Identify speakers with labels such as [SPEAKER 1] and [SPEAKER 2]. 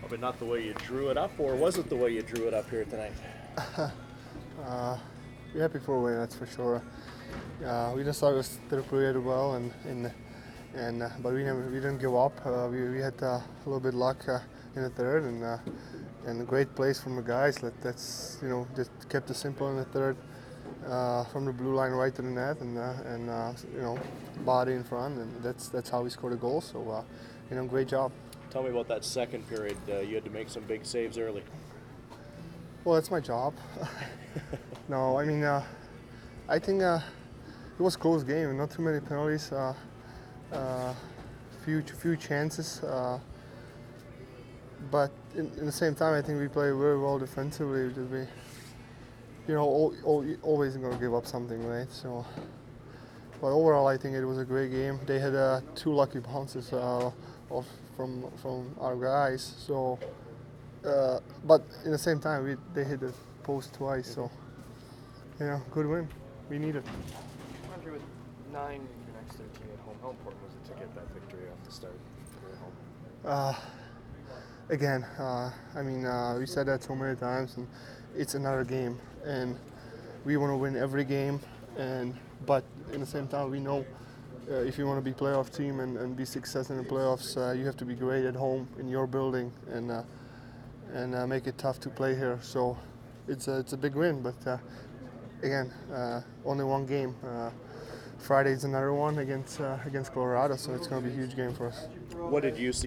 [SPEAKER 1] Probably not the way you drew it up, or was it the way you drew it up here tonight?
[SPEAKER 2] We're happy for a win, that's for sure. We just started the period well, but we didn't give up. We had a little bit luck in the third, and a great plays from the guys. That's just kept it simple in the third, from the blue line right to the net, and body in front, and that's how we scored a goal. So great job.
[SPEAKER 1] Tell me about that second period. You had to make some big saves early.
[SPEAKER 2] Well, that's my job. No, I mean, I think it was a close game. Not too many penalties. Few chances. But in the same time, I think we play very well defensively. We, always going to give up something, right? So, but overall, I think it was a great game. They had two lucky bounces from our guys. So. But in the same time, they hit the post twice, so good win. We need it.
[SPEAKER 3] Andre, with 9 your next 13 at home, how important was it to get that victory off the start here
[SPEAKER 2] at home? We said that so many times, and it's another game, and we want to win every game. But in the same time, we know if you want to be playoff team and be successful in the playoffs, you have to be great at home in your building and make it tough to play here. So it's a big win, but again, only one game. Friday's another one against Colorado, so it's going to be a huge game for us.
[SPEAKER 1] What did you see